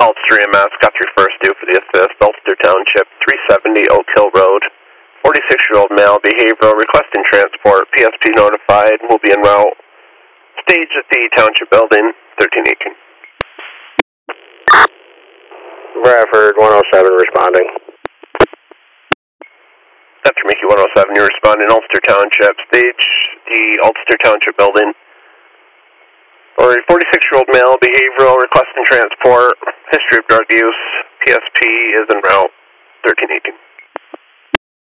Ulster EMS, Guthrie first due for the assist, Ulster Township, 370 Oak Hill Road. 46-year-old male, behavioral, requesting transport, PSP notified, will be en route. Stage at the Township Building, 1318. Bradford 107 responding. After Mickey 107, you're responding Ulster Township, stage the Ulster Township Building. Or a 46-year-old male, behavioral, requesting transport, history of drug use, PSP is en route, 1318.